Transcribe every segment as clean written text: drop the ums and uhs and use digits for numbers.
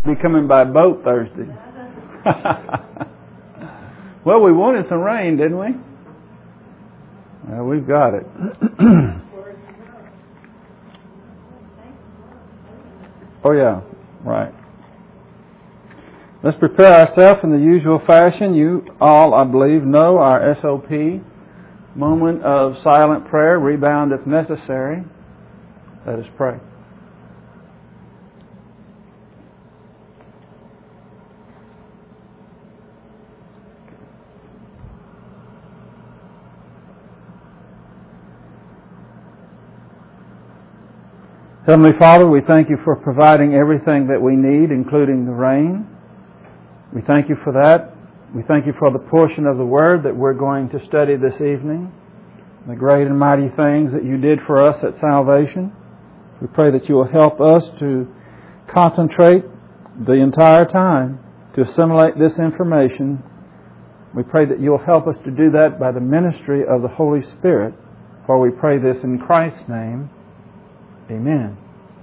Be coming by boat Thursday. Well, we wanted some rain, didn't we? Well, we've got it. Oh, yeah. Right. Let's prepare ourselves in the usual fashion. You all, I believe, know our SOP. Moment of silent prayer, rebound if necessary. Let us pray. Heavenly Father, we thank you for providing everything that we need, including the rain. We thank you for that. We thank you for the portion of the Word that we're going to study this evening, the great and mighty things that you did for us at salvation. We pray that you will help us to concentrate the entire time to assimilate this information. We pray that you'll help us to do that by the ministry of the Holy Spirit, for we pray this in Christ's name. Amen.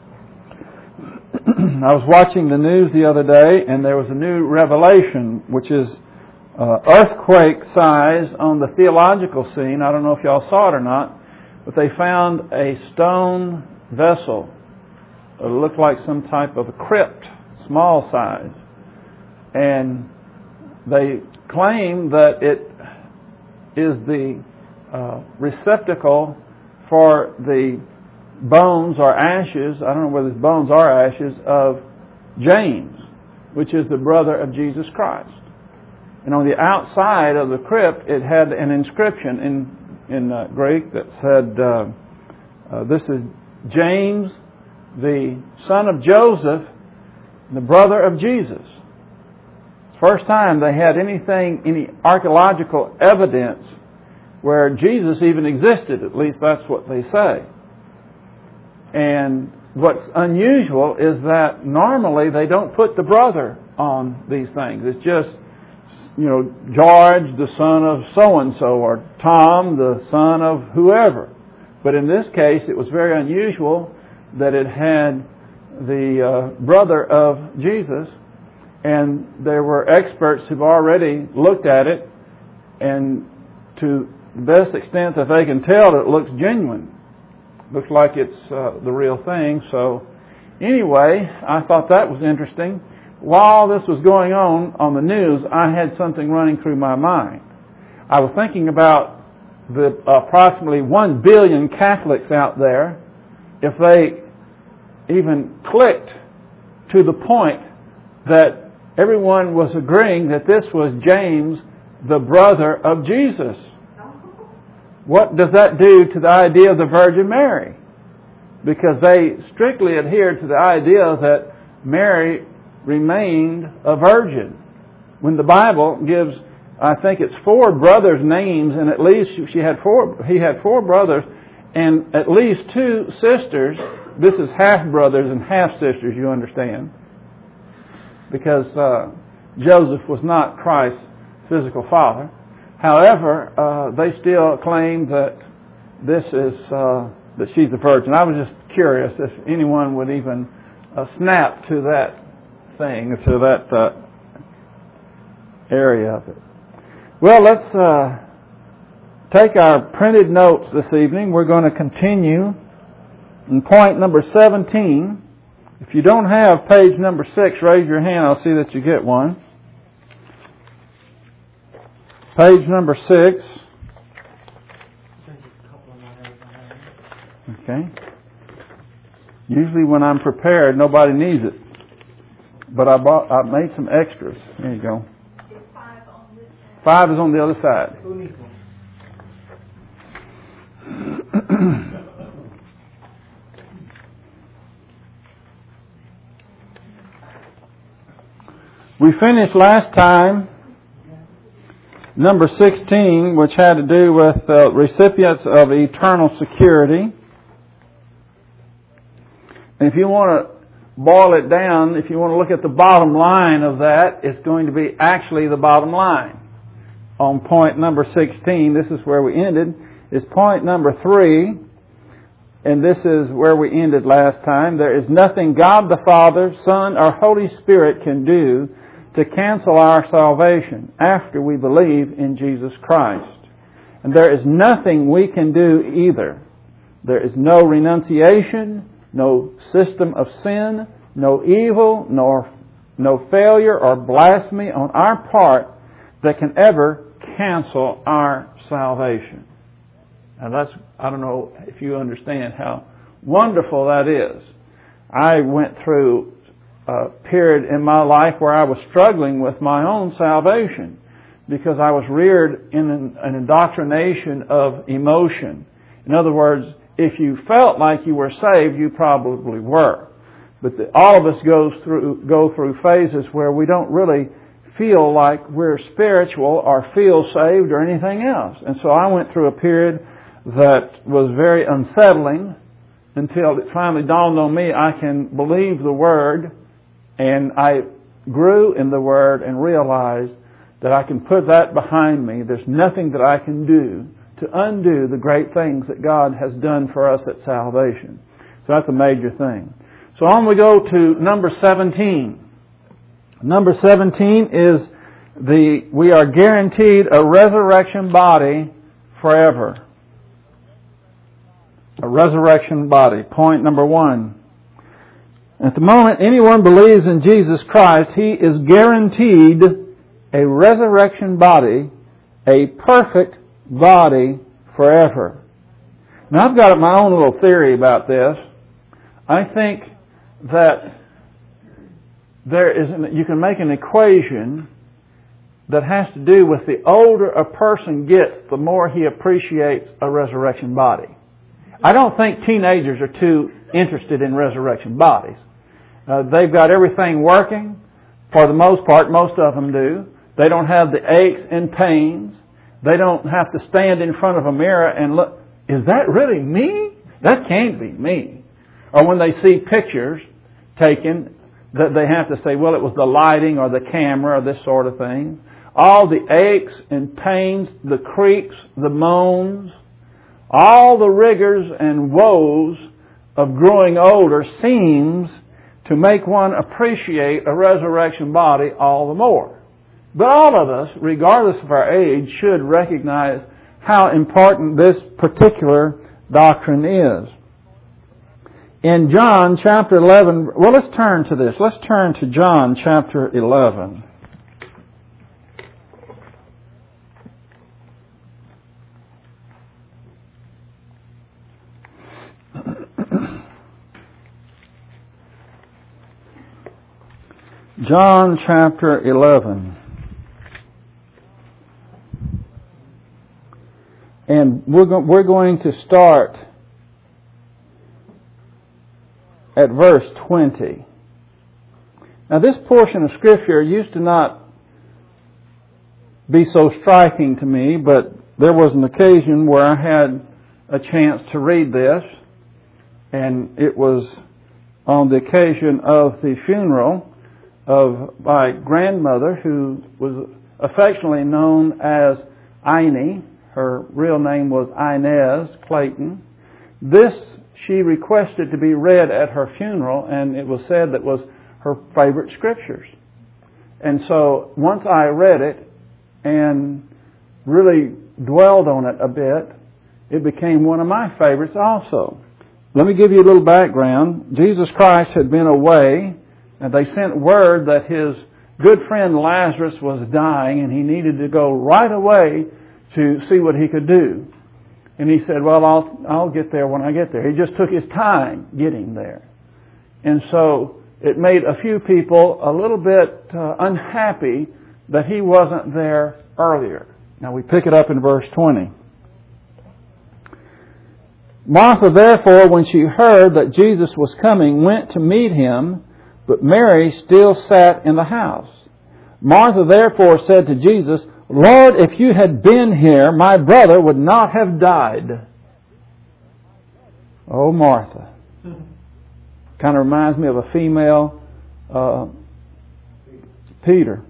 I was watching the news the other day, and there was a new revelation, which is earthquake size on the theological scene. I don't know if y'all saw it or not, but they found a stone vessel. It looked like some type of a crypt, small size. And they claim that it is the receptacle for the bones or ashes, I don't know whether it's bones or ashes, of James, which is the brother of Jesus Christ. And on the outside of the crypt, it had an inscription in Greek that said, this is James, the son of Joseph, the brother of Jesus. First time they had any archaeological evidence where Jesus even existed. At least that's what they say. And what's unusual is that normally they don't put the brother on these things. It's just, George, the son of so-and-so, or Tom, the son of whoever. But in this case, it was very unusual that it had the brother of Jesus. And there were experts who've already looked at it, and to the best extent that they can tell, it looks genuine. Looks like it's the real thing. So anyway, I thought that was interesting. While this was going on the news, I had something running through my mind. I was thinking about the approximately 1 billion Catholics out there, if they even clicked to the point that everyone was agreeing that this was James, the brother of Jesus. What does that do to the idea of the Virgin Mary? Because they strictly adhere to the idea that Mary remained a virgin. When the Bible gives, I think it's 4 brothers' names, and at least he had 4 brothers, and at least 2 sisters. This is half brothers and half sisters, you understand. Because Joseph was not Christ's physical father. However, they still claim that this is that she's a virgin. I was just curious if anyone would even snap to that thing, to that area of it. Well, let's take our printed notes this evening. We're going to continue in point number 17. If you don't have page number 6, raise your hand. I'll see that you get one. Page number 6. Okay. Usually when I'm prepared, nobody needs it. But I made some extras. There you go. 5 is on the other side. Who needs one? We finished last time number 16, which had to do with recipients of eternal security. And if you want to boil it down, if you want to look at the bottom line of that, it's going to be actually the bottom line. On point number 16, this is where we ended, is point number 3. and this is where we ended last time, there is nothing God the Father, Son, or Holy Spirit can do to cancel our salvation after we believe in Jesus Christ. And there is nothing we can do either. There is no renunciation, no system of sin, no evil, no failure or blasphemy on our part that can ever cancel our salvation. And I don't know if you understand how wonderful that is. I went through a period in my life where I was struggling with my own salvation because I was reared in an indoctrination of emotion. In other words, if you felt like you were saved, you probably were. But all of us go through phases where we don't really feel like we're spiritual or feel saved or anything else. And so I went through a period that was very unsettling until it finally dawned on me I can believe the Word, and I grew in the Word and realized that I can put that behind me. There's nothing that I can do to undo the great things that God has done for us at salvation. So that's a major thing. So on we go to number 17. Number 17 is we are guaranteed a resurrection body forever. A resurrection body. Point number 1. At the moment anyone believes in Jesus Christ, he is guaranteed a resurrection body, a perfect body forever. Now I've got my own little theory about this. I think that you can make an equation that has to do with the older a person gets, the more he appreciates a resurrection body. I don't think teenagers are too interested in resurrection bodies. They've got everything working. For the most part, most of them do. They don't have the aches and pains. They don't have to stand in front of a mirror and look, is that really me? That can't be me. Or when they see pictures taken, that they have to say, well, it was the lighting or the camera or this sort of thing. All the aches and pains, the creaks, the moans, all the rigors and woes of growing older seems to make one appreciate a resurrection body all the more. But all of us, regardless of our age, should recognize how important this particular doctrine is. In John chapter 11, well, let's turn to this. Let's turn to John chapter 11. John chapter 11. And we're going to start at verse 20. Now this portion of Scripture used to not be so striking to me, but there was an occasion where I had a chance to read this, and it was on the occasion of the funeral of my grandmother, who was affectionately known as Ine. Her real name was Inez Clayton. This she requested to be read at her funeral, and it was said that was her favorite scriptures. And so once I read it and really dwelled on it a bit, it became one of my favorites also. Let me give you a little background. Jesus Christ had been away, and they sent word that his good friend Lazarus was dying, and he needed to go right away to see what he could do. And he said, well, I'll get there when I get there. He just took his time getting there. And so it made a few people a little bit unhappy that he wasn't there earlier. Now we pick it up in verse 20. Martha, therefore, when she heard that Jesus was coming, went to meet him, but Mary still sat in the house. Martha, therefore, said to Jesus, Lord, if you had been here, my brother would not have died. Oh, Martha. Kind of reminds me of a female Peter.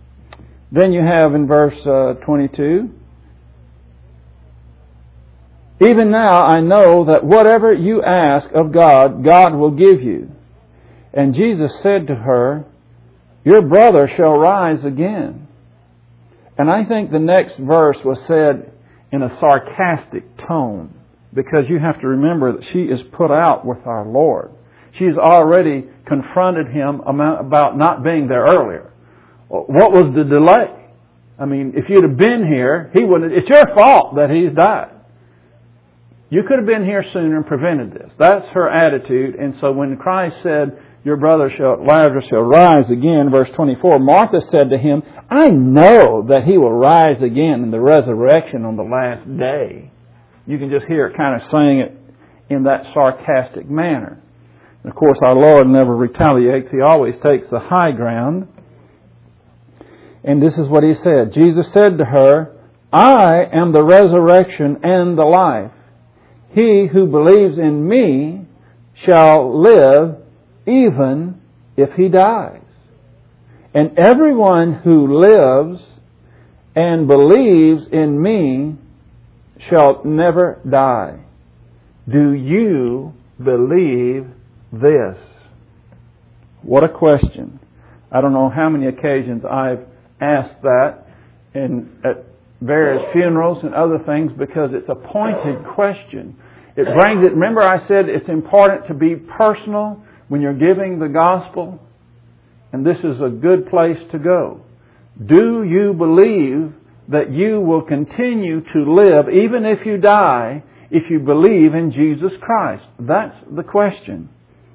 Then you have in verse 22, Even now I know that whatever you ask of God, God will give you. And Jesus said to her, your brother shall rise again. And I think the next verse was said in a sarcastic tone, because you have to remember that she is put out with our Lord. She's already confronted him about not being there earlier. What was the delay? I mean, if you'd have been here, he wouldn't. It's your fault that he's died. You could have been here sooner and prevented this. That's her attitude. And so when Christ said, your brother Lazarus shall rise again, verse 24, Martha said to him, I know that he will rise again in the resurrection on the last day. You can just hear it kind of saying it in that sarcastic manner. And of course, our Lord never retaliates. He always takes the high ground. And this is what he said. Jesus said to her, I am the resurrection and the life. He who believes in me shall live even if he dies. And everyone who lives and believes in me shall never die. Do you believe this? What a question. I don't know how many occasions I've asked that at various funerals and other things, because it's a pointed question. It brings it. Remember I said it's important to be personal when you're giving the gospel, and this is a good place to go. Do you believe that you will continue to live even if you die, if you believe in Jesus Christ? That's the question.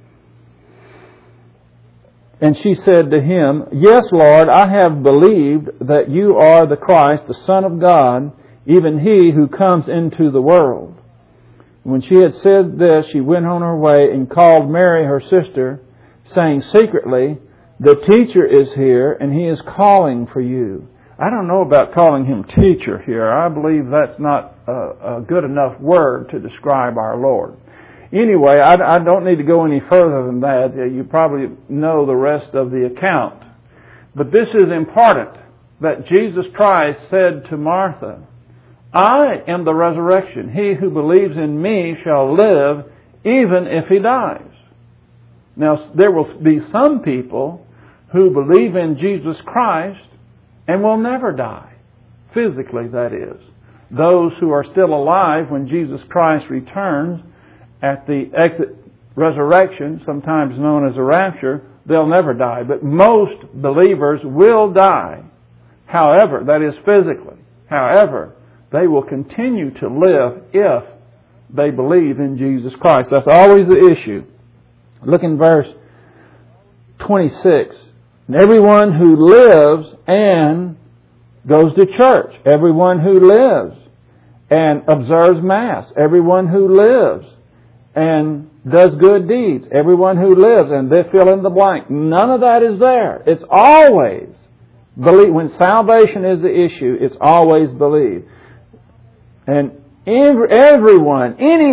And she said to him, yes, Lord, I have believed that you are the Christ, the Son of God, even He who comes into the world. When she had said this, she went on her way and called Mary, her sister, saying secretly, the teacher is here and he is calling for you. I don't know about calling him teacher here. I believe that's not a good enough word to describe our Lord. Anyway, I don't need to go any further than that. You probably know the rest of the account. But this is important, that Jesus Christ said to Martha, I am the resurrection. He who believes in me shall live even if he dies. Now, there will be some people who believe in Jesus Christ and will never die. Physically, that is. Those who are still alive when Jesus Christ returns at the exit resurrection, sometimes known as a rapture, they'll never die. But most believers will die. However, that is physically. However, they will continue to live if they believe in Jesus Christ. That's always the issue. Look in verse 26. And everyone who lives and goes to church, everyone who lives and observes Mass, everyone who lives and does good deeds, everyone who lives, and they fill in the blank. None of that is there. It's always believe. When salvation is the issue, it's always believe. And everyone,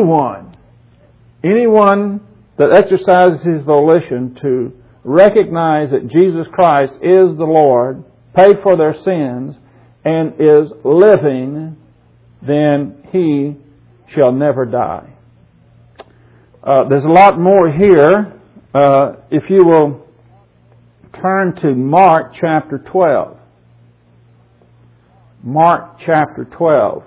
anyone that exercises his volition to recognize that Jesus Christ is the Lord, paid for their sins, and is living, then he shall never die. There's a lot more here. If you will turn to Mark chapter 12. Mark chapter 12.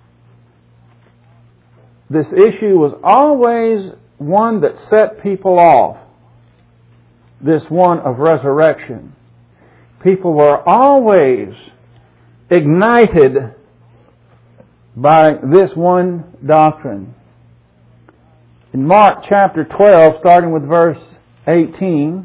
This issue was always one that set people off. This one of resurrection. People were always ignited by this one doctrine. In Mark chapter 12, starting with verse 18.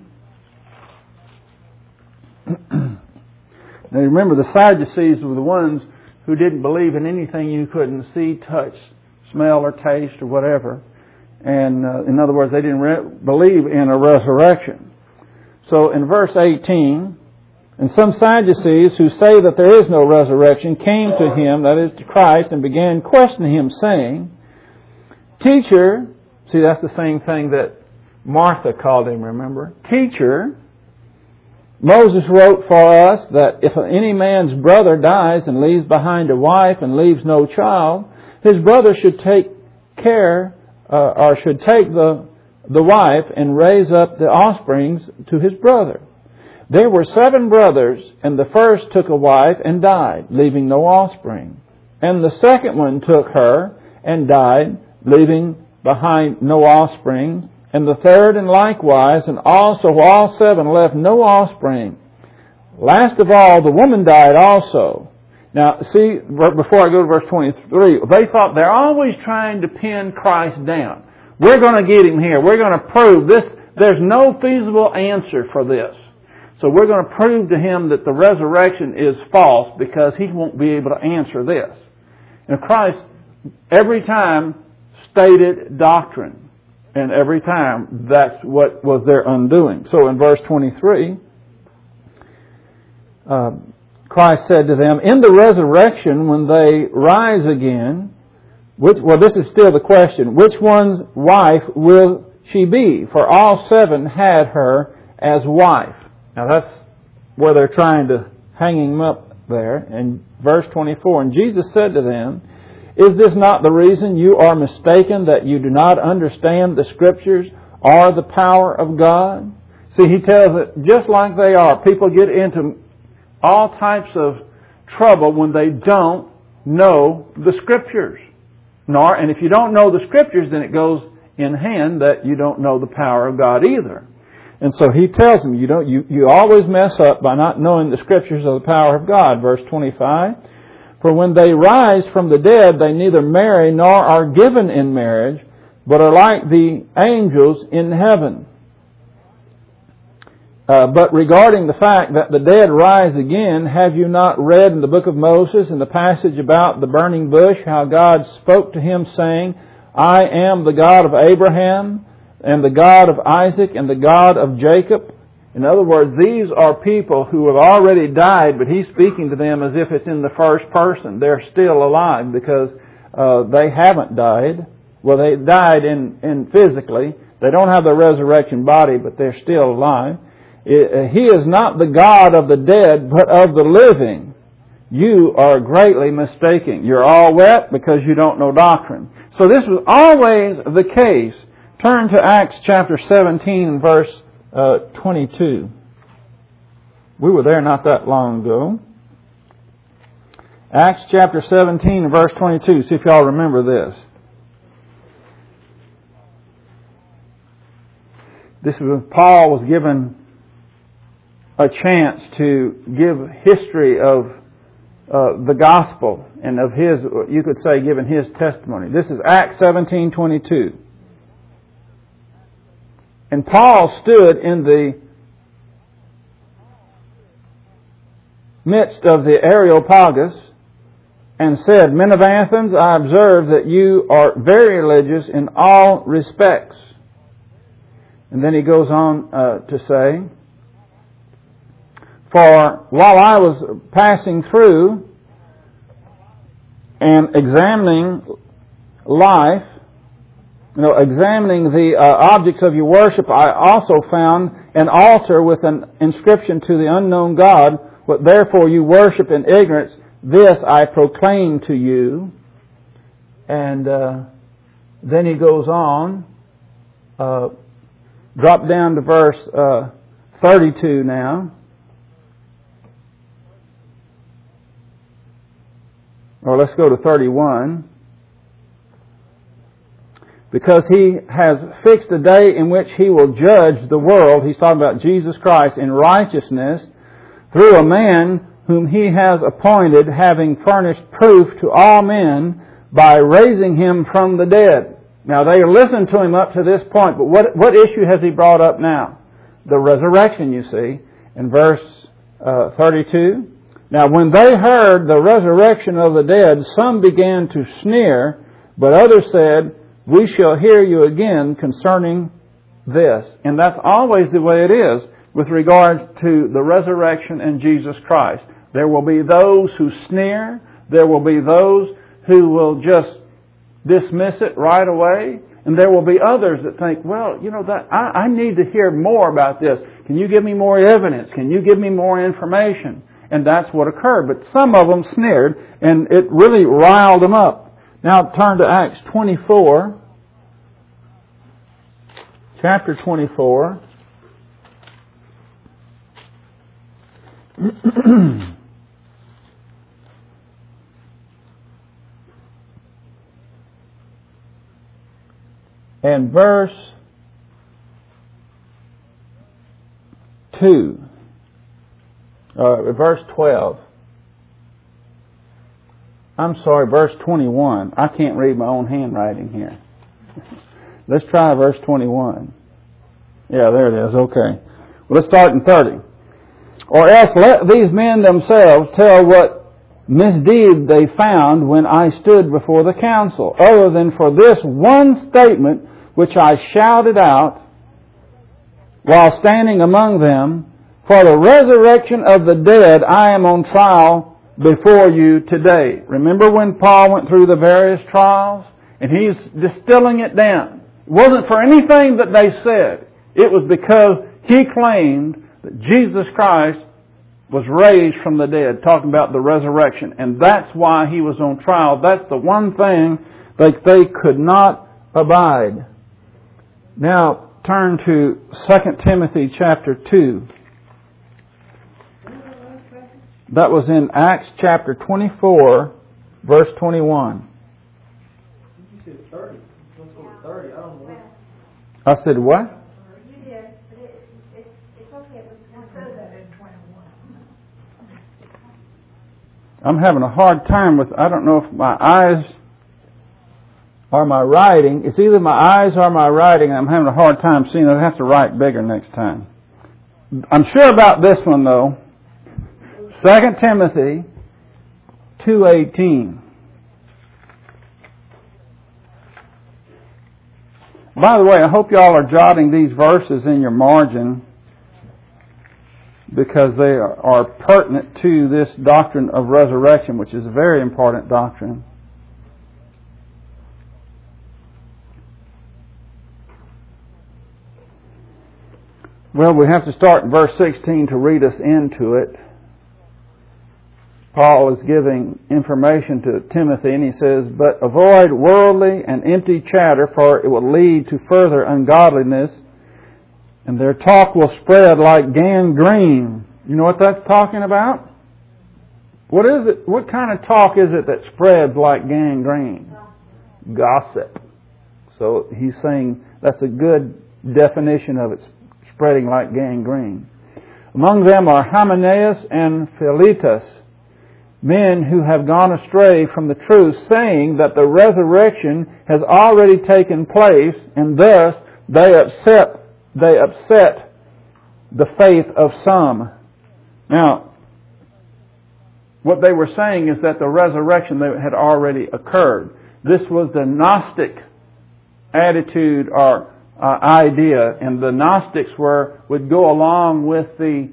Now remember, the Sadducees were the ones who didn't believe in anything you couldn't see, touch, smell, or taste, or whatever. And in other words, they didn't believe in a resurrection. So in verse 18, and some Sadducees who say that there is no resurrection came to him, that is to Christ, and began questioning him, saying, Teacher, see, that's the same thing that Martha called him, remember? Teacher, Moses wrote for us that if any man's brother dies and leaves behind a wife and leaves no child, his brother should take care, or should take the wife and raise up the offsprings to his brother. There were 7 brothers, and the first took a wife and died, leaving no offspring. And the second one took her and died, leaving behind no offspring. And the third and likewise, and also all 7 left no offspring. Last of all, the woman died also. Now, see, before I go to verse 23, they thought they're always trying to pin Christ down. We're going to get Him here. We're going to prove this. There's no feasible answer for this. So we're going to prove to Him that the resurrection is false because He won't be able to answer this. And Christ, every time, stated doctrine. And every time, that's what was their undoing. So in verse 23, Christ said to them, in the resurrection, when they rise again, this is still the question, which one's wife will she be? For all 7 had her as wife. Now that's where they're trying to hang Him up there. In verse 24, and Jesus said to them, is this not the reason you are mistaken, that you do not understand the Scriptures or the power of God? See, He tells it just like they are. People get into all types of trouble when they don't know the Scriptures. And if you don't know the Scriptures, then it goes in hand that you don't know the power of God either. And so He tells them, you always mess up by not knowing the Scriptures of the power of God. Verse 25, for when they rise from the dead, they neither marry nor are given in marriage, but are like the angels in heaven. But regarding the fact that the dead rise again, have you not read in the book of Moses, in the passage about the burning bush, how God spoke to him saying, I am the God of Abraham, and the God of Isaac, and the God of Jacob? In other words, these are people who have already died, but He's speaking to them as if it's in the first person. They're still alive because they haven't died. Well, they died in physically. They don't have the resurrection body, but they're still alive. He is not the God of the dead, but of the living. You are greatly mistaken. You're all wet because you don't know doctrine. So this was always the case. Turn to Acts chapter 17, verse 22. We were there not that long ago. Acts chapter 17, verse 22. See if y'all remember this. This was Paul was given a chance to give history of the gospel and of his, you could say, given his testimony. This is Acts 17:22. And Paul stood in the midst of the Areopagus and said, Men of Athens, I observe that you are very religious in all respects. And then he goes on to say, For while I was passing through and examining life, examining the objects of your worship, I also found an altar with an inscription to the unknown God. What therefore you worship in ignorance, this I proclaim to you. And then he goes on. Drop down to verse 32 now. Or let's go to 31. Because He has fixed a day in which He will judge the world, He's talking about Jesus Christ, in righteousness through a man whom He has appointed, having furnished proof to all men by raising Him from the dead. Now they are listening to Him up to this point, but what issue has He brought up now? The resurrection, you see, in verse 32. Now when they heard the resurrection of the dead, some began to sneer, but others said, We shall hear you again concerning this. And that's always the way it is with regards to the resurrection and Jesus Christ. There will be those who sneer. There will be those who will just dismiss it right away. And there will be others that think, well, I need to hear more about this. Can you give me more evidence? Can you give me more information? And that's what occurred. But some of them sneered, and it really riled them up. Now turn to Acts 24, chapter 24. And verse 2, verse 12. I'm sorry, verse 21. I can't read my own handwriting here. Let's try verse 21. Yeah, there it is. Okay. Well, let's start in 30. Or else let these men themselves tell what misdeed they found when I stood before the council, other than for this one statement which I shouted out while standing among them, for the resurrection of the dead I am on trial before you today. Remember when Paul went through the various trials? And he's distilling it down. It wasn't for anything that they said. It was because he claimed that Jesus Christ was raised from the dead, talking about the resurrection. And that's why he was on trial. That's the one thing that they could not abide. Now, turn to 2 Timothy chapter 2. That was in Acts chapter 24, verse 21. You said 30. Let's go to 30. I don't know. I said what? You did, but it's okay. It was further than 21. I'm having a hard time with, I don't know if my eyes or my writing. It's either my eyes or my writing, and I'm having a hard time seeing. I have to write bigger next time. I'm sure about this one, though. 2 Timothy 2:18. By the way, I hope y'all are jotting these verses in your margin because they are pertinent to this doctrine of resurrection, which is a very important doctrine. Well, we have to start in verse 16 to read us into it. Paul is giving information to Timothy, and he says, "But avoid worldly and empty chatter, for it will lead to further ungodliness, and their talk will spread like gangrene." You know what that's talking about? What is it? What kind of talk is it that spreads like gangrene? Gossip. So he's saying that's a good definition of it, spreading like gangrene. Among them are Hymenaeus and Philetus, men who have gone astray from the truth, saying that the resurrection has already taken place, and thus they upset the faith of some. Now, what they were saying is that the resurrection had already occurred. This was the Gnostic attitude or idea, and the Gnostics would go along with the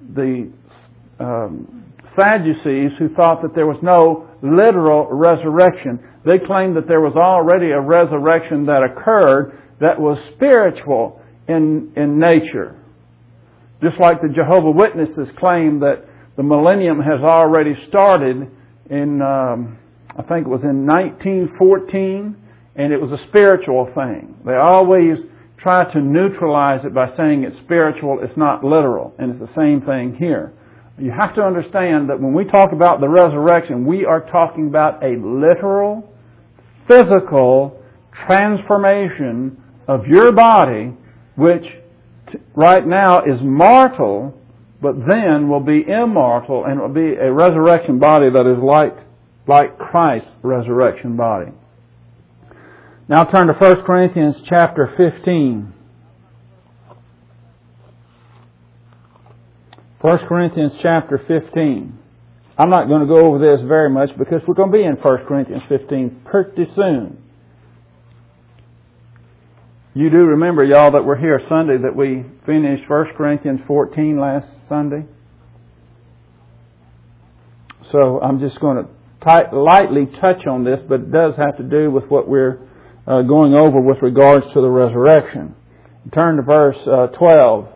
Sadducees, who thought that there was no literal resurrection. They claimed that there was already a resurrection that occurred that was spiritual in nature. Just like the Jehovah's Witnesses claim that the millennium has already started in, I think it was in 1914, and it was a spiritual thing. They always try to neutralize it by saying it's spiritual, it's not literal, and it's the same thing here. You have to understand that when we talk about the resurrection, we are talking about a literal, physical transformation of your body, which right now is mortal, but then will be immortal, and will be a resurrection body that is like Christ's resurrection body. Now turn to 1 Corinthians chapter 15. 1 Corinthians chapter 15. I'm not going to go over this very much because we're going to be in 1 Corinthians 15 pretty soon. You do remember, y'all, that we're here Sunday, that we finished 1 Corinthians 14 last Sunday. So I'm just going to lightly touch on this, but it does have to do with what we're going over with regards to the resurrection. Turn to verse 12.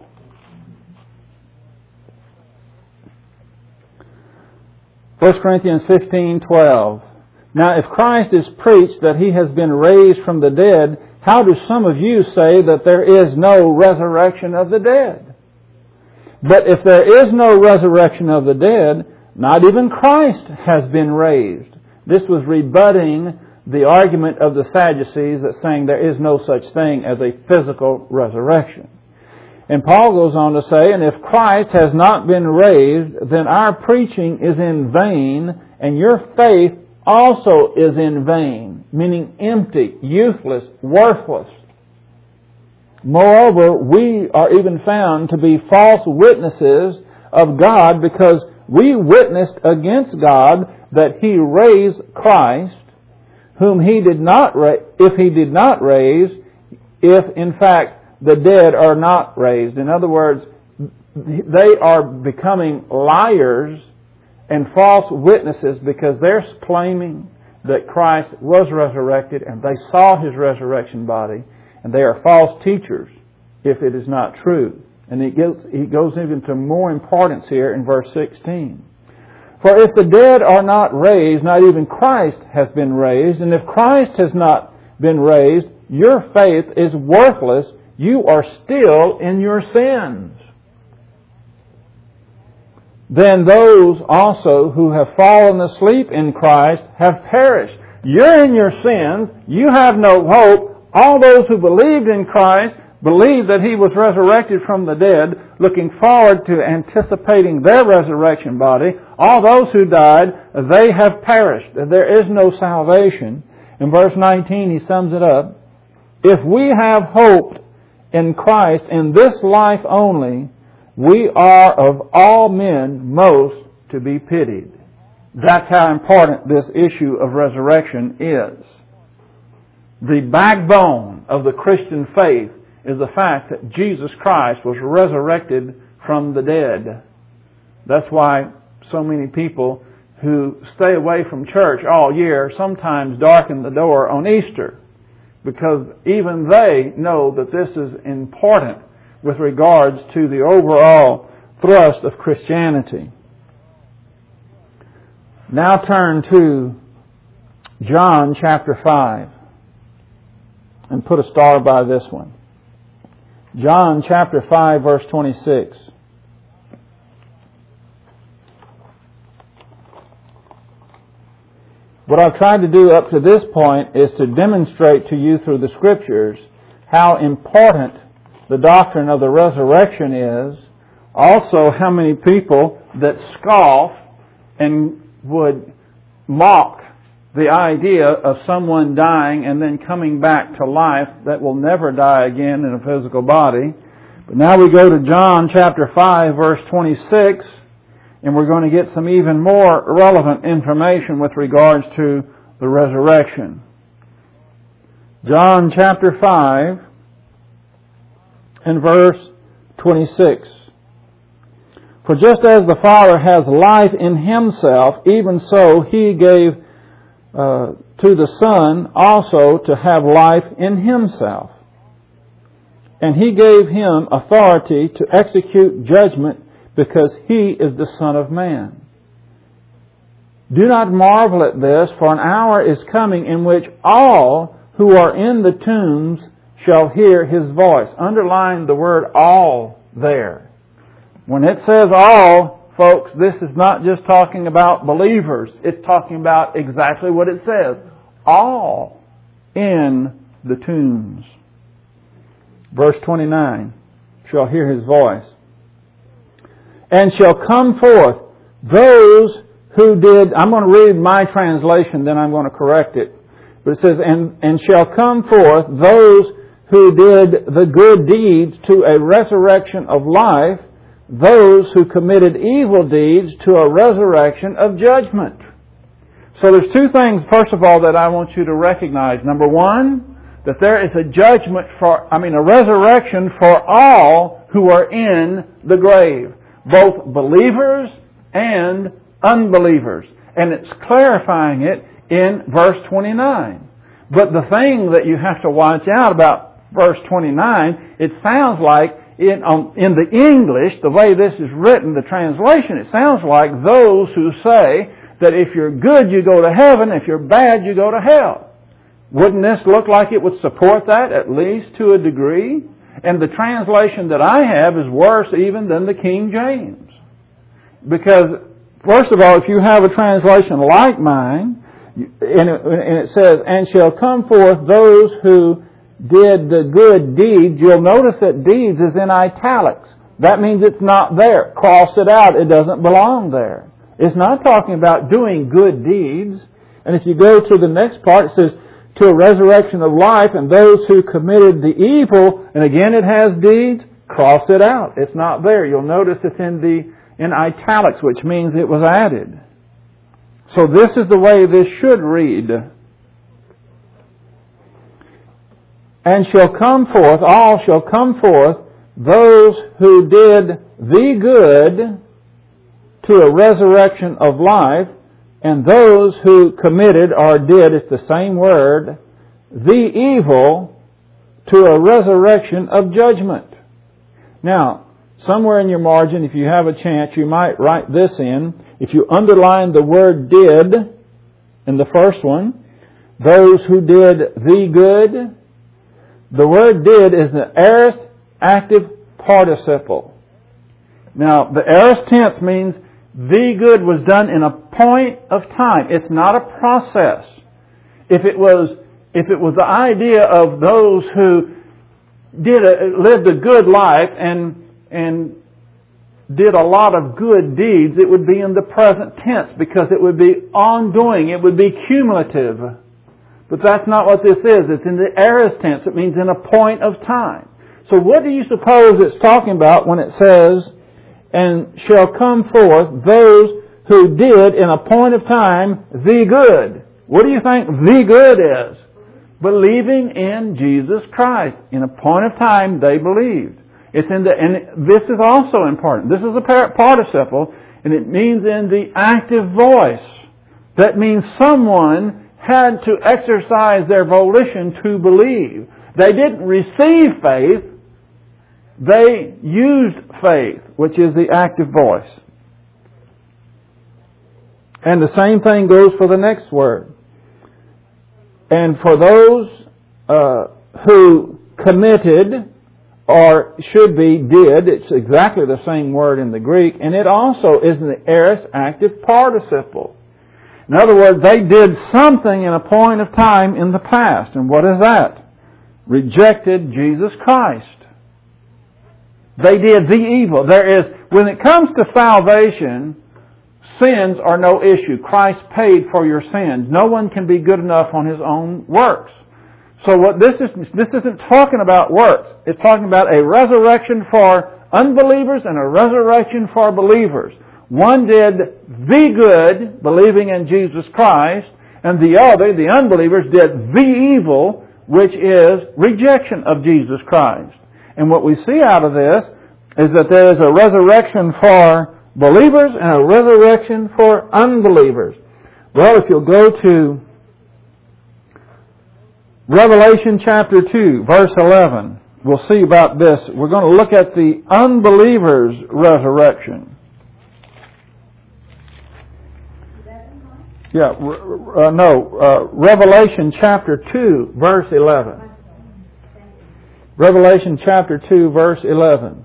1 Corinthians 15:12. Now, if Christ is preached that He has been raised from the dead, how do some of you say that there is no resurrection of the dead? But if there is no resurrection of the dead, not even Christ has been raised. This was rebutting the argument of the Sadducees that saying there is no such thing as a physical resurrection. And Paul goes on to say, and if Christ has not been raised, then our preaching is in vain, and your faith also is in vain, meaning empty, useless, worthless. Moreover, we are even found to be false witnesses of God, because we witnessed against God that He raised Christ, whom He did not raise, if in fact the dead are not raised. In other words, they are becoming liars and false witnesses because they're claiming that Christ was resurrected and they saw His resurrection body, and they are false teachers if it is not true. And he goes even to more importance here in verse 16. For if the dead are not raised, not even Christ has been raised. And if Christ has not been raised, your faith is worthless. You are still in your sins. Then those also who have fallen asleep in Christ have perished. You're in your sins. You have no hope. All those who believed in Christ believed that He was resurrected from the dead, looking forward to anticipating their resurrection body. All those who died, they have perished. There is no salvation. In verse 19, he sums it up. If we have hoped in Christ in this life only, we are of all men most to be pitied. That's how important this issue of resurrection is. The backbone of the Christian faith is the fact that Jesus Christ was resurrected from the dead. That's why so many people who stay away from church all year sometimes darken the door on Easter, because even they know that this is important with regards to the overall thrust of Christianity. Now turn to John chapter 5 and put a star by this one. John chapter 5 verse 26. What I've tried to do up to this point is to demonstrate to you through the Scriptures how important the doctrine of the resurrection is. Also, how many people that scoff and would mock the idea of someone dying and then coming back to life that will never die again in a physical body. But now we go to John chapter 5 verse 26, and we're going to get some even more relevant information with regards to the resurrection. John chapter 5 and verse 26. For just as the Father has life in Himself, even so He gave to the Son also to have life in Himself. And He gave Him authority to execute judgment, because He is the Son of Man. Do not marvel at this, for an hour is coming in which all who are in the tombs shall hear His voice. Underline the word all there. When it says all, folks, this is not just talking about believers. It's talking about exactly what it says. All in the tombs. Verse 29, shall hear His voice. And shall come forth those who did, I'm going to read my translation, then I'm going to correct it. But it says, and shall come forth those who did the good deeds to a resurrection of life, those who committed evil deeds to a resurrection of judgment. So there's two things, first of all, that I want you to recognize. Number one, that there is a a resurrection for all who are in the grave, both believers and unbelievers. And it's clarifying it in verse 29. But the thing that you have to watch out about verse 29, it sounds like in the English, the way this is written, the translation, it sounds like those who say that if you're good, you go to heaven. If you're bad, you go to hell. Wouldn't this look like it would support that, at least to a degree? And the translation that I have is worse even than the King James. Because, first of all, if you have a translation like mine, and it says, and shall come forth those who did the good deeds, you'll notice that deeds is in italics. That means it's not there. Cross it out. It doesn't belong there. It's not talking about doing good deeds. And if you go to the next part, it says, to a resurrection of life, and those who committed the evil, and again it has deeds, cross it out. It's not there. You'll notice it's in italics, which means it was added. So this is the way this should read. And shall come forth, all shall come forth, those who did the good to a resurrection of life, and those who committed or did, it's the same word, the evil to a resurrection of judgment. Now, somewhere in your margin, if you have a chance, you might write this in. If you underline the word did in the first one, those who did the good, the word did is the aorist active participle. Now, the aorist tense means the good was done in a point of time. It's not a process. If it was the idea of those who lived a good life and did a lot of good deeds, it would be in the present tense because it would be ongoing. It would be cumulative. But that's not what this is. It's in the aorist tense. It means in a point of time. So what do you suppose it's talking about when it says, and shall come forth those who did in a point of time the good? What do you think the good is? Believing in Jesus Christ. In a point of time they believed. And this is also important. This is a participle, and it means in the active voice. That means someone had to exercise their volition to believe. They didn't receive faith. They used faith, which is the active voice. And the same thing goes for the next word. And for those who committed, or should be did, it's exactly the same word in the Greek, and it also is in the aorist active participle. In other words, they did something in a point of time in the past. And what is that? Rejected Jesus Christ. They did the evil. When it comes to salvation, sins are no issue. Christ paid for your sins. No one can be good enough on his own works. So what this isn't talking about works. It's talking about a resurrection for unbelievers and a resurrection for believers. One did the good, believing in Jesus Christ, and the other, the unbelievers, did the evil, which is rejection of Jesus Christ. And what we see out of this is that there is a resurrection for believers and a resurrection for unbelievers. Well, if you'll go to Revelation chapter 2, verse 11, we'll see about this. We're going to look at the unbelievers' resurrection. Yeah, Revelation chapter 2, verse 11. Revelation chapter 2, verse 11.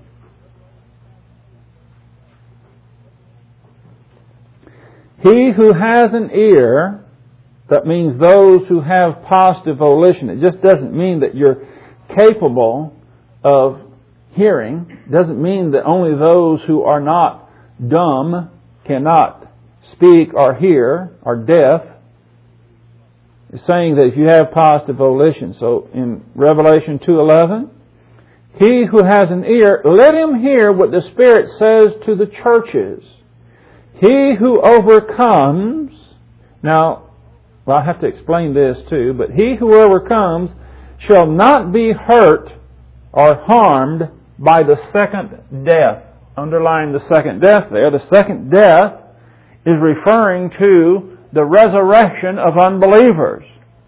He who has an ear, that means those who have positive volition. It just doesn't mean that you're capable of hearing. It doesn't mean that only those who are not dumb cannot speak or hear or deaf. It's saying that if you have positive volition. So in Revelation 2:11, he who has an ear, let him hear what the Spirit says to the churches. He who overcomes, now, well, I have to explain this too, but he who overcomes shall not be hurt or harmed by the second death. Underline the second death there. The second death is referring to the resurrection of unbelievers.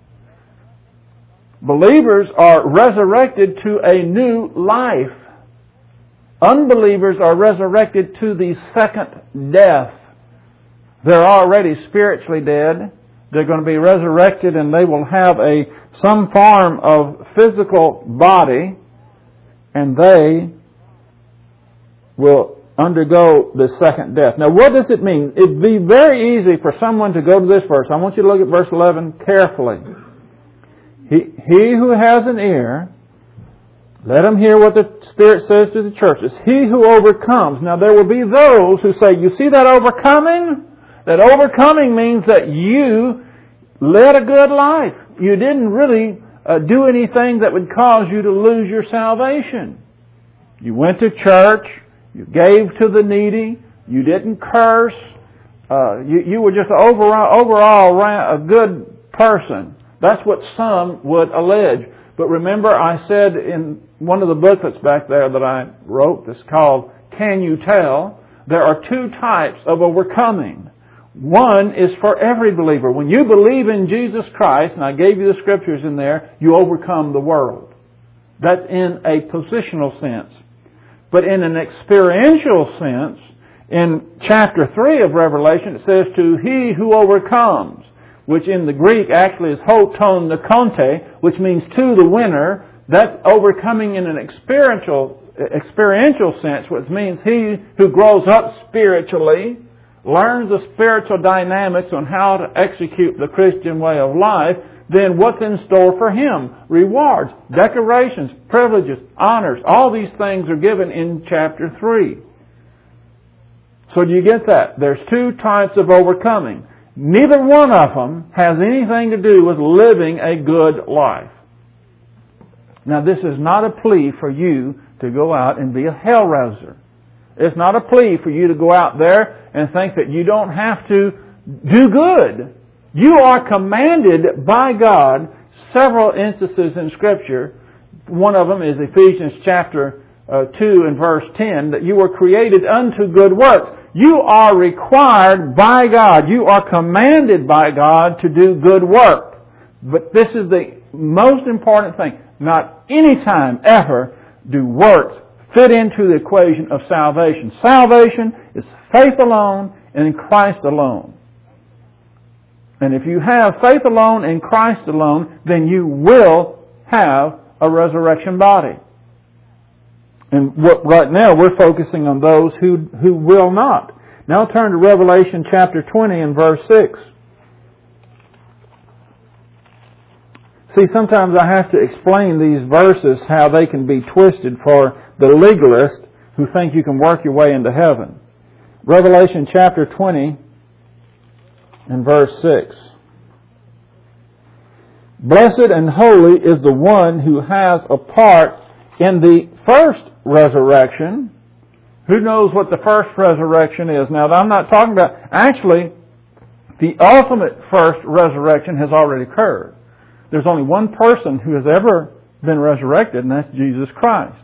Believers are resurrected to a new life. Unbelievers are resurrected to the second death. They're already spiritually dead. They're going to be resurrected, and they will have some form of physical body, and they will undergo the second death. Now, what does it mean? It'd be very easy for someone to go to this verse. I want you to look at verse 11 carefully. He who has an ear, let him hear what the Spirit says to the churches. He who overcomes. Now, there will be those who say, you see that overcoming? That overcoming means that you led a good life. You didn't really do anything that would cause you to lose your salvation. You went to church. You gave to the needy. You didn't curse. You were just overall a good person. That's what some would allege. But remember, I said in one of the booklets back there that I wrote, that's called Can You Tell? There are two types of overcoming. One is for every believer. When you believe in Jesus Christ, and I gave you the scriptures in there, you overcome the world. That's in a positional sense. But in an experiential sense, in chapter 3 of Revelation, it says, to he who overcomes, which in the Greek actually is hoton nikonte, which means to the winner. That's overcoming in an experiential sense, which means he who grows up spiritually, learns the spiritual dynamics on how to execute the Christian way of life, then what's in store for him? Rewards, decorations, privileges, honors. All these things are given in chapter 3. So do you get that? There's two types of overcoming. Neither one of them has anything to do with living a good life. Now, this is not a plea for you to go out and be a hell-rouser. It's not a plea for you to go out there and think that you don't have to do good. You are commanded by God, several instances in Scripture. One of them is Ephesians chapter 2 and verse 10, that you were created unto good works. You are required by God. You are commanded by God to do good work. But this is the most important thing. Not any time ever do works fit into the equation of salvation. Salvation is faith alone and in Christ alone. And if you have faith alone in Christ alone, then you will have a resurrection body. And right now we're focusing on those who will not. Now turn to Revelation chapter 20 and verse 6. See, sometimes I have to explain these verses, how they can be twisted for the legalist who think you can work your way into heaven. Revelation chapter 20 and verse 6. Blessed and holy is the one who has a part in the first resurrection. Who knows what the first resurrection is? Now, I'm not talking about... Actually, the ultimate first resurrection has already occurred. There's only one person who has ever been resurrected, and that's Jesus Christ.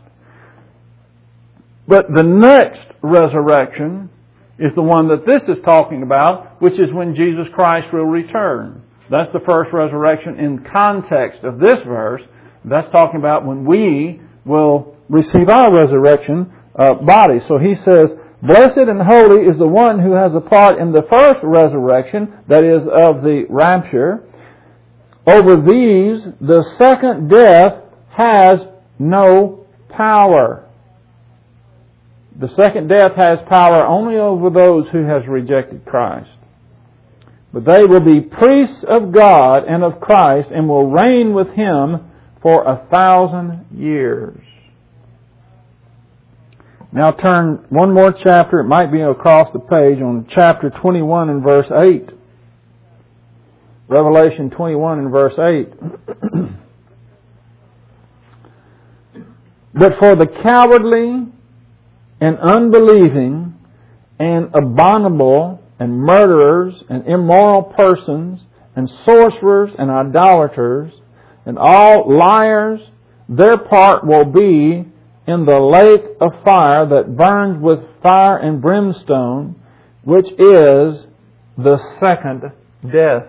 But the next resurrection is the one that this is talking about, which is when Jesus Christ will return. That's the first resurrection in context of this verse. That's talking about when we will receive our resurrection body. So he says, blessed and holy is the one who has a part in the first resurrection, that is, of the rapture. Over these, the second death has no power. The second death has power only over those who has rejected Christ. But they will be priests of God and of Christ and will reign with Him for 1,000 years. Now turn one more chapter, it might be across the page, on chapter 21 and verse 8. Revelation 21 and verse 8. But for the cowardly and unbelieving and abominable and murderers and immoral persons and sorcerers and idolaters and all liars, their part will be in the lake of fire that burns with fire and brimstone, which is the second death.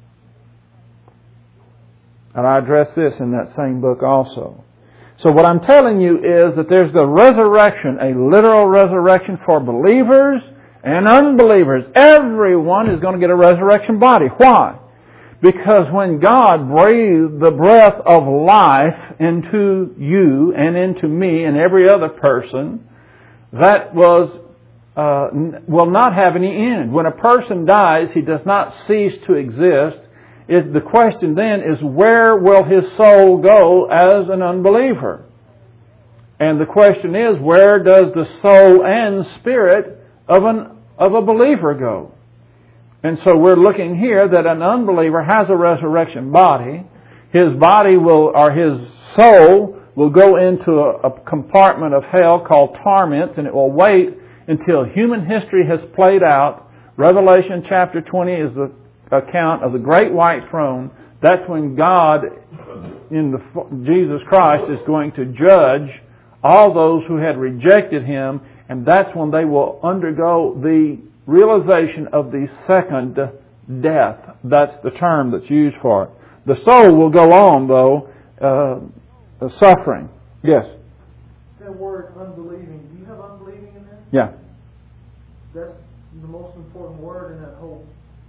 And I address this in that same book also. So what I'm telling you is that there's a resurrection, a literal resurrection for believers, and unbelievers. Everyone is going to get a resurrection body. Why? Because when God breathed the breath of life into you and into me and every other person, that will not have any end. When a person dies, he does not cease to exist. The question then is, where will his soul go as an unbeliever? And the question is, where does the soul and spirit of a believer go? And so we're looking here that an unbeliever has a resurrection body. His body or his soul will go into a compartment of hell called torment, and it will wait until human history has played out. Revelation chapter 20 is the account of the great white throne. That's when God, Jesus Christ, is going to judge all those who had rejected Him, and that's when they will undergo the realization of the second death. That's the term that's used for it. The soul will go on, though, suffering. Yes? That word unbelieving, do you have unbelieving in there? Yeah. That's the most important word in that whole.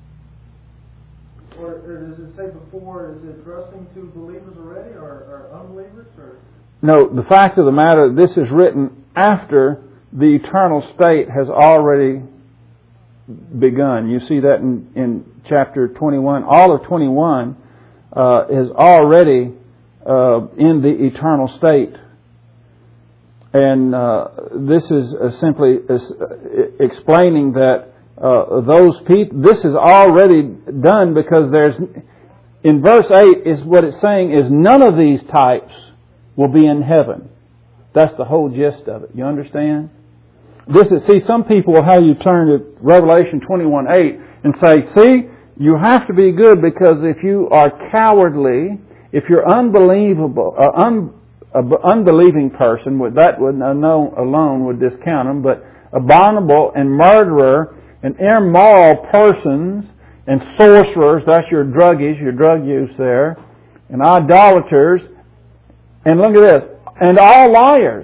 Or does it say before, is it addressing to believers already or unbelievers? Or? No, the fact of the matter, this is written after the eternal state has already begun. You see that in chapter 21. All of 21 is already in the eternal state. And this is simply explaining that those people, this is already done, because in verse 8 is what it's saying is none of these types will be in heaven. That's the whole gist of it. You understand? See, some people will have you turn to Revelation 21:8 and say, see, you have to be good, because if you are cowardly, if you're unbelievable, unbelieving person, that alone would discount them, but abominable and murderer and immoral persons and sorcerers, that's your druggies, your drug use there, and idolaters, and look at this, and all liars.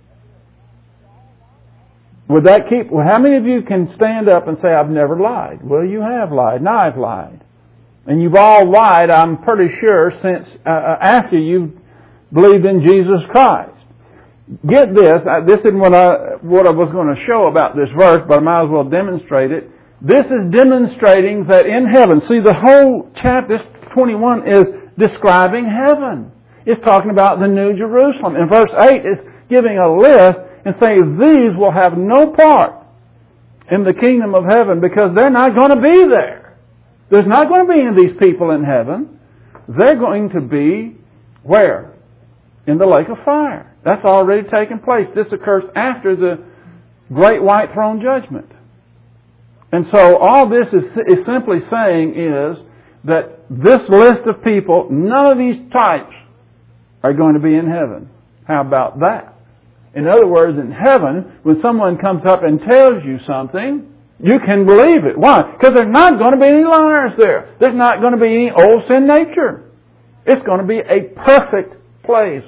Would that keep? Well, how many of you can stand up and say, I've never lied? Well, you have lied, and I've lied. And you've all lied, I'm pretty sure, since after you believed in Jesus Christ. Get this. This isn't what I was going to show about this verse, but I might as well demonstrate it. This is demonstrating that in heaven, see, the whole chapter 21 is describing heaven. It's talking about the New Jerusalem. In verse 8, it's giving a list and saying these will have no part in the kingdom of heaven, because they're not going to be there. There's not going to be any of these people in heaven. They're going to be where? In the lake of fire. That's already taken place. This occurs after the great white throne judgment. And so all this is simply saying is that this list of people, none of these types are going to be in heaven. How about that? In other words, in heaven, when someone comes up and tells you something, you can believe it. Why? Because there's not going to be any liars there. There's not going to be any old sin nature. It's going to be a perfect place.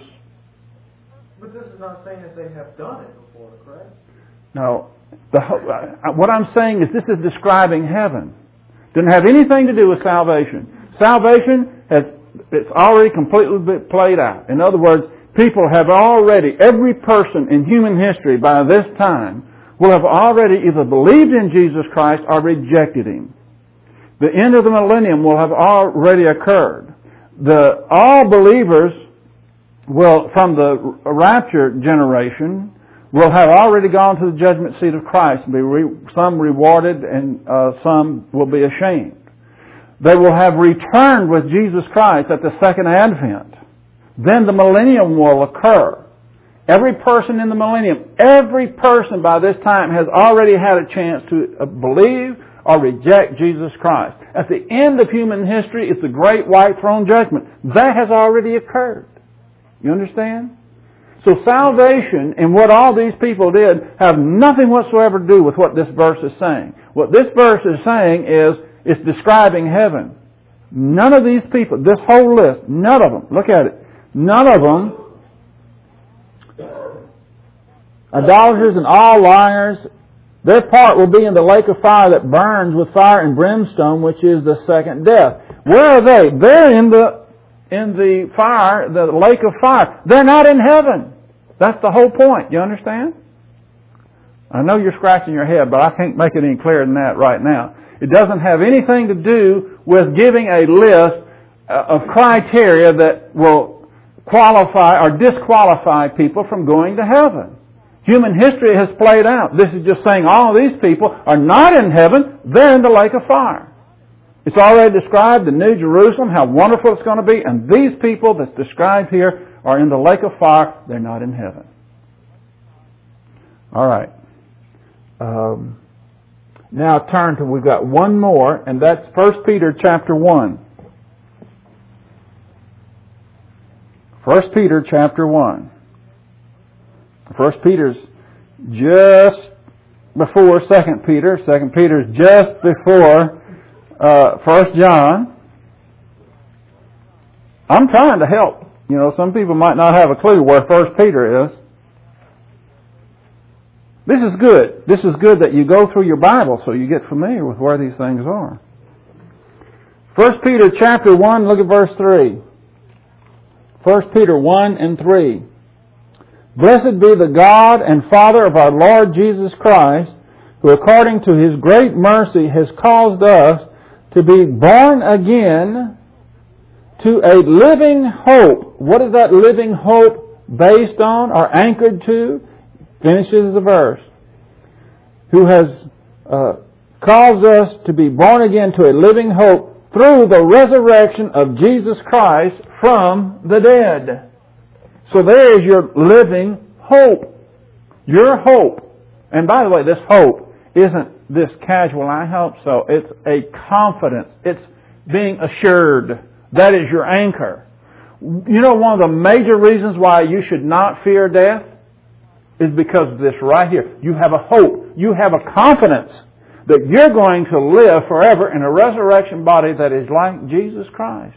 But this is not saying that they have done it before, correct? No. What I'm saying is this is describing heaven. Doesn't have anything to do with salvation. Salvation it's already completely been played out. In other words, people have already, every person in human history by this time will have already either believed in Jesus Christ or rejected Him. The end of the millennium will have already occurred. All believers will, from the rapture generation, will have already gone to the judgment seat of Christ, and be some rewarded and some will be ashamed. They will have returned with Jesus Christ at the second advent. Then the millennium will occur. Every person in the millennium, every person by this time has already had a chance to believe or reject Jesus Christ. At the end of human history, it's the great white throne judgment. That has already occurred. You understand? So salvation and what all these people did have nothing whatsoever to do with what this verse is saying. What this verse is saying is it's describing heaven. None of these people, this whole list, none of them, look at it, none of them, idolaters and all liars Their part will be in the lake of fire that burns with fire and brimstone, which is the second death. Where are they? They're in the fire, the lake of fire. They're not in heaven. That's the whole point. You understand? I know you're scratching your head, but I can't make it any clearer than that right now. It doesn't have anything to do with giving a list of criteria that will qualify or disqualify people from going to heaven. Human history has played out. This is just saying all these people are not in heaven. They're in the lake of fire. It's already described the New Jerusalem, how wonderful it's going to be. And these people that's described here are in the lake of fire. They're not in heaven. All right. Now turn to, we've got one more, and that's 1 Peter chapter 1. 1 Peter chapter 1. 1 Peter's just before 2 Peter. 2 Peter's just before 1 John. I'm trying to help. You know, some people might not have a clue where 1 Peter is. This is good. This is good that you go through your Bible so you get familiar with where these things are. 1 Peter chapter 1, look at verse 3. 1 Peter 1 and 3. Blessed be the God and Father of our Lord Jesus Christ, who according to His great mercy has caused us to be born again to a living hope. What is that living hope based on or anchored to? Finishes the verse. Who has caused us to be born again to a living hope through the resurrection of Jesus Christ from the dead. So there is your living hope. Your hope. And by the way, this hope isn't this casual, I hope so. It's a confidence. It's being assured. That is your anchor. You know, one of the major reasons why you should not fear death is because of this right here. You have a hope. You have a confidence that you're going to live forever in a resurrection body that is like Jesus Christ.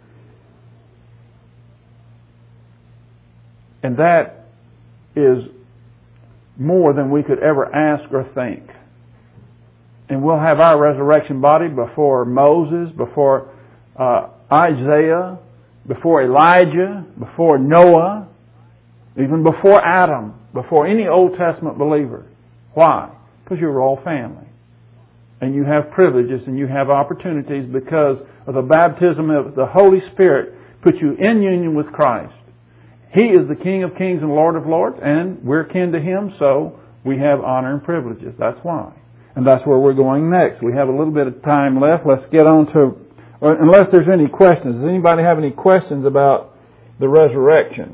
And that is more than we could ever ask or think. And we'll have our resurrection body before Moses, before Isaiah, before Elijah, before Noah, even before Adam, before any Old Testament believer. Why? Because you're all family. And you have privileges and you have opportunities because of the baptism of the Holy Spirit puts you in union with Christ. He is the King of Kings and Lord of Lords, and we're kin to Him, so we have honor and privileges. That's why. And that's where we're going next. We have a little bit of time left. Let's get on to, unless there's any questions. Does anybody have any questions about the resurrection?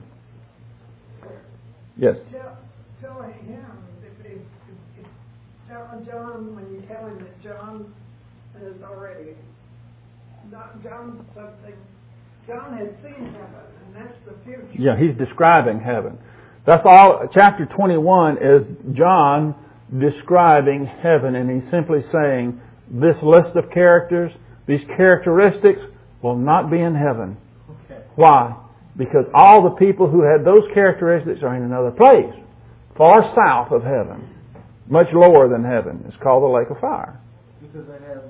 Yes. Tell him, if tell John, when you tell him that John has already, John has seen heaven, and that's the future. Yeah, he's describing heaven. That's all. Chapter 21 is John describing heaven, and he's simply saying this list of characters, these characteristics will not be in heaven. Okay. Why? Because all the people who had those characteristics are in another place, far south of heaven, much lower than heaven. It's called the lake of fire. Because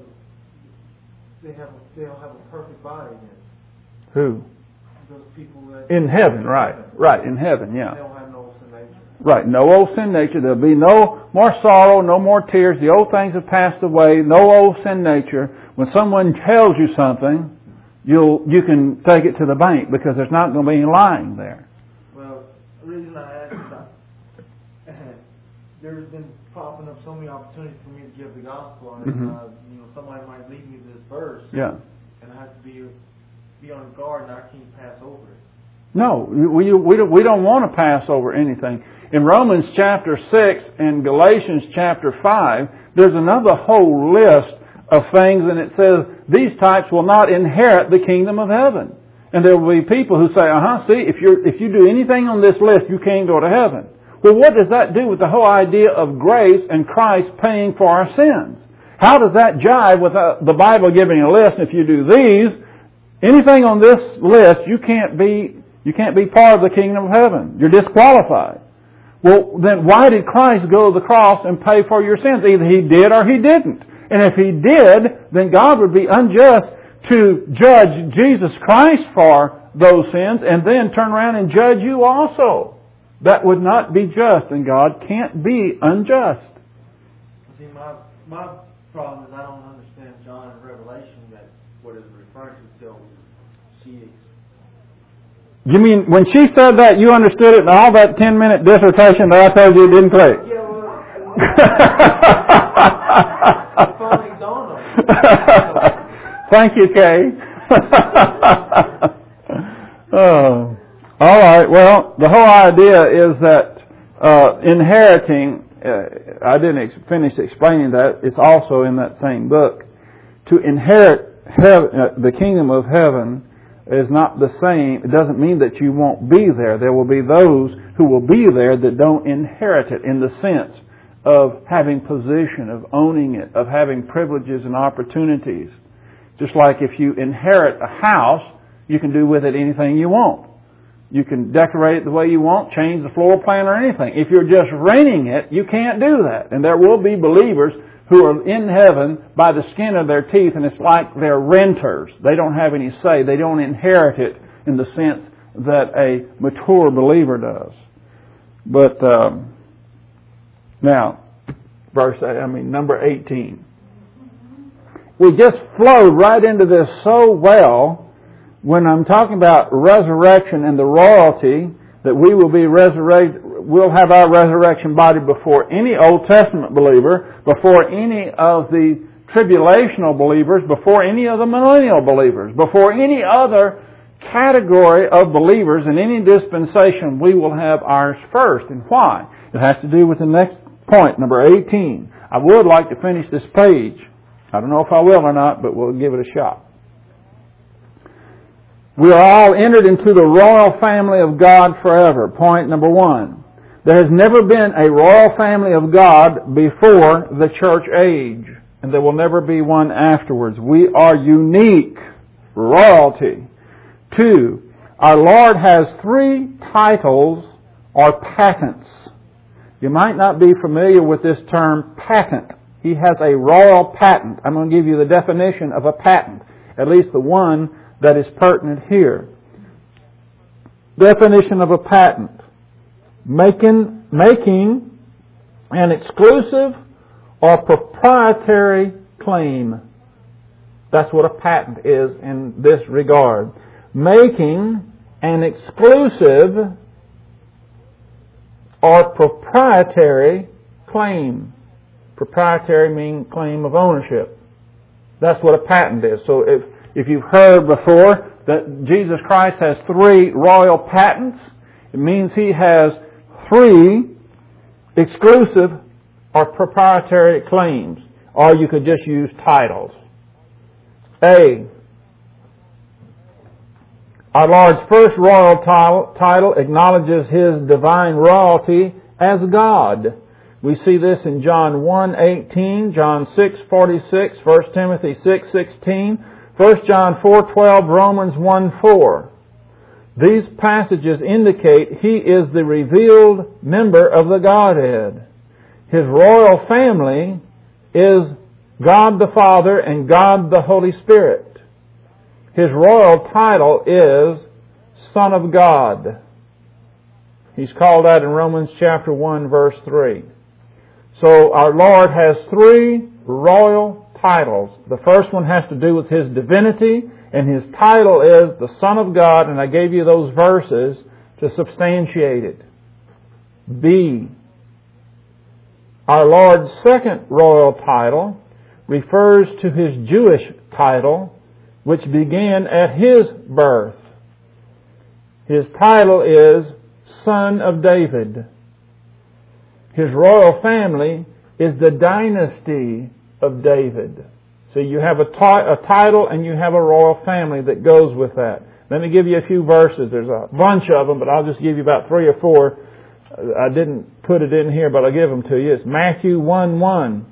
they'll have a perfect body then. Who? Those people that in heaven, right. Right, in heaven, yeah. They'll have no sin nature. Right, no old sin nature. There'll be no more sorrow, no more tears. The old things have passed away. No old sin nature. When someone tells you something, you can take it to the bank because there's not going to be any lying there. Well, the reason I asked is there's been popping up so many opportunities for me to give the gospel, and somebody might lead me to this verse, yeah, and I have to be on guard, and I can't pass over it. No, we don't want to pass over anything. In Romans chapter 6 and Galatians chapter 5, there's another whole list of things, and it says these types will not inherit the kingdom of heaven. And there will be people who say, see, if you do anything on this list, you can't go to heaven. Well, what does that do with the whole idea of grace and Christ paying for our sins? How does that jive with the Bible giving a list? If you do these, anything on this list, you can't be part of the kingdom of heaven. You're disqualified. Well, then why did Christ go to the cross and pay for your sins? Either He did or He didn't. And if He did, then God would be unjust to judge Jesus Christ for those sins and then turn around and judge you also. That would not be just, and God can't be unjust. See, my problem is I don't understand John in Revelation that what is referring to till she. You mean when she said that, you understood it, and all that 10-minute dissertation that I told you didn't click? Yeah, well, it finally dawned on me. Thank you, Kay. Oh. All right. Well, the whole idea is that inheriting. I didn't finish explaining that. It's also in that same book. To inherit the kingdom of heaven is not the same. It doesn't mean that you won't be there. There will be those who will be there that don't inherit it in the sense of having position, of owning it, of having privileges and opportunities. Just like if you inherit a house, you can do with it anything you want. You can decorate it the way you want, change the floor plan or anything. If you're just renting it, you can't do that. And there will be believers who are in heaven by the skin of their teeth, and it's like they're renters. They don't have any say. They don't inherit it in the sense that a mature believer does. But now, number 18. We just flowed right into this so well when I'm talking about resurrection and the royalty, that we will be resurrected. We'll have our resurrection body before any Old Testament believer, before any of the tribulational believers, before any of the millennial believers, before any other category of believers in any dispensation. We will have ours first. And why? It has to do with the next point, number 18. I would like to finish this page. I don't know if I will or not, but we'll give it a shot. We are all entered into the royal family of God forever. Point number 1. There has never been a royal family of God before the church age, and there will never be one afterwards. We are unique royalty. 2. Our Lord has 3 titles or patents. You might not be familiar with this term patent. He has a royal patent. I'm going to give you the definition of a patent, at least the one that is pertinent here. Definition of a patent. Making an exclusive or proprietary claim. That's what a patent is in this regard. Making an exclusive or proprietary claim. Proprietary means claim of ownership. That's what a patent is. So if you've heard before that Jesus Christ has 3 royal patents, it means He has 3 exclusive or proprietary claims. Or you could just use titles. A. Our Lord's first royal title acknowledges His divine royalty as God. We see this in John 1:18, John 6:46, 1 Timothy 6:16, 1 John 4:12, Romans 1:4. These passages indicate He is the revealed member of the Godhead. His royal family is God the Father and God the Holy Spirit. His royal title is Son of God. He's called that in Romans chapter 1, verse 3. So our Lord has 3 royal titles. The first one has to do with His divinity, and His title is the Son of God, and I gave you those verses to substantiate it. B. Our Lord's second royal title refers to His Jewish title, which began at His birth. His title is Son of David. His royal family is the dynasty of David. So you have a title and you have a royal family that goes with that. Let me give you a few verses. There's a bunch of them, but I'll just give you about 3 or 4. I didn't put it in here, but I'll give them to you. It's Matthew 1:1.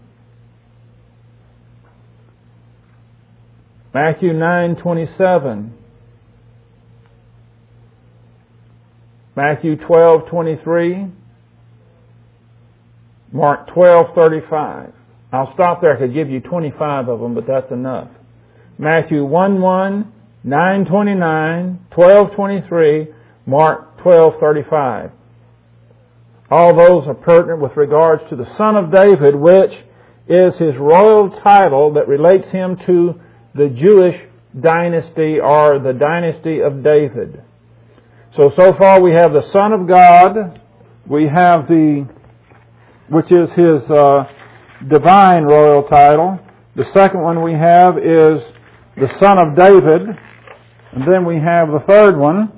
Matthew 9:27. Matthew 12:23. Mark 12:35. I'll stop there. I could give you 25 of them, but that's enough. Matthew 1:1, 9:29, 12:23, Mark 12:35. All those are pertinent with regards to the Son of David, which is his royal title that relates him to the Jewish dynasty or the dynasty of David. So far we have the Son of God, we have which is his divine royal title. The second one we have is the Son of David, and then we have the third one,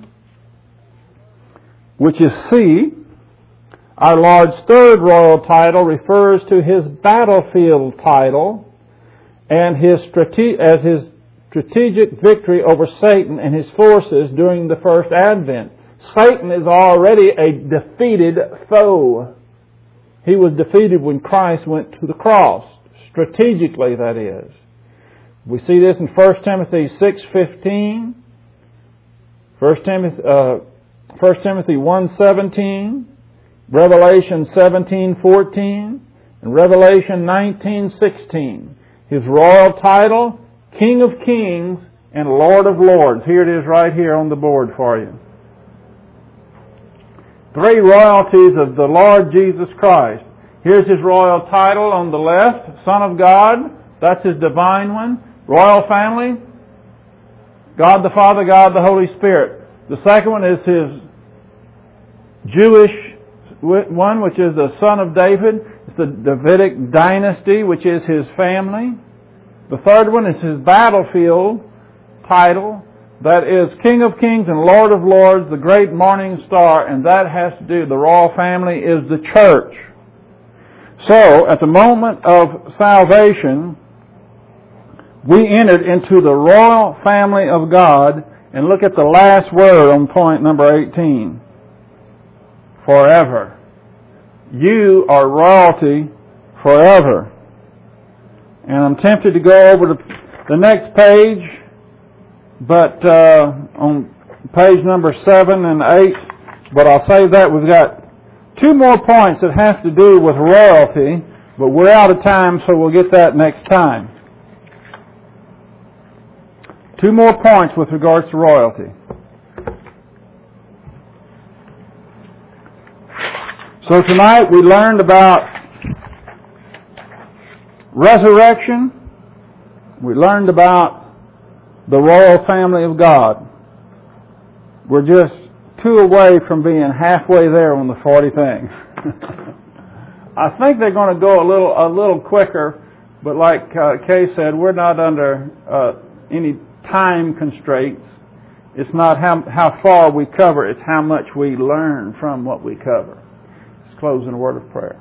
which is C. Our Lord's third royal title refers to his battlefield title and his strategic victory over Satan and his forces during the first advent. Satan is already a defeated foe. He was defeated when Christ went to the cross, strategically that is. We see this in 1 Timothy 6:15, 1 Timothy 1:17, Revelation 17:14, and Revelation 19:16. His royal title, King of Kings and Lord of Lords. Here it is right here on the board for you. Three royalties of the Lord Jesus Christ. Here's his royal title on the left, Son of God. That's his divine one. Royal family, God the Father, God the Holy Spirit. The second one is his Jewish one, which is the Son of David. It's the Davidic dynasty, which is his family. The third one is his battlefield title. That is King of Kings and Lord of Lords, the great morning star, and that has to do, the royal family is the church. So, at the moment of salvation, we entered into the royal family of God, and look at the last word on point number 18. Forever. You are royalty forever. And I'm tempted to go over to the next page, but on page number 7 and 8, but I'll save that. We've got two more points that have to do with royalty, but we're out of time, so we'll get that next time. Two more points with regards to royalty. So tonight we learned about resurrection. We learned about the royal family of God. We're just two away from being halfway there on the 40 things. I think they're going to go a little quicker, but like Kay said, we're not under any time constraints. It's not how far we cover, it's how much we learn from what we cover. Let's close in a word of prayer.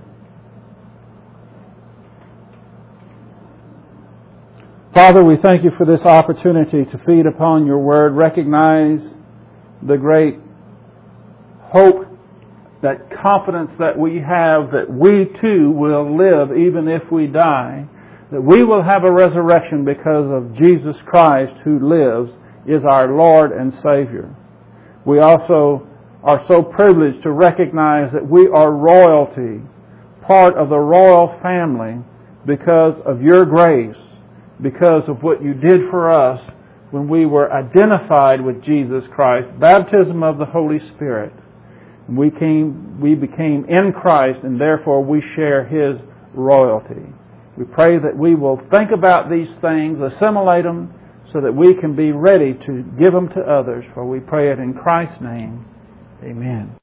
Father, we thank you for this opportunity to feed upon your word, recognize the great hope, that confidence that we have that we too will live even if we die, that we will have a resurrection because of Jesus Christ who lives, is our Lord and Savior. We also are so privileged to recognize that we are royalty, part of the royal family because of your grace, because of what you did for us when we were identified with Jesus Christ, baptism of the Holy Spirit. We became in Christ, and therefore we share His royalty. We pray that we will think about these things, assimilate them, so that we can be ready to give them to others. For we pray it in Christ's name. Amen.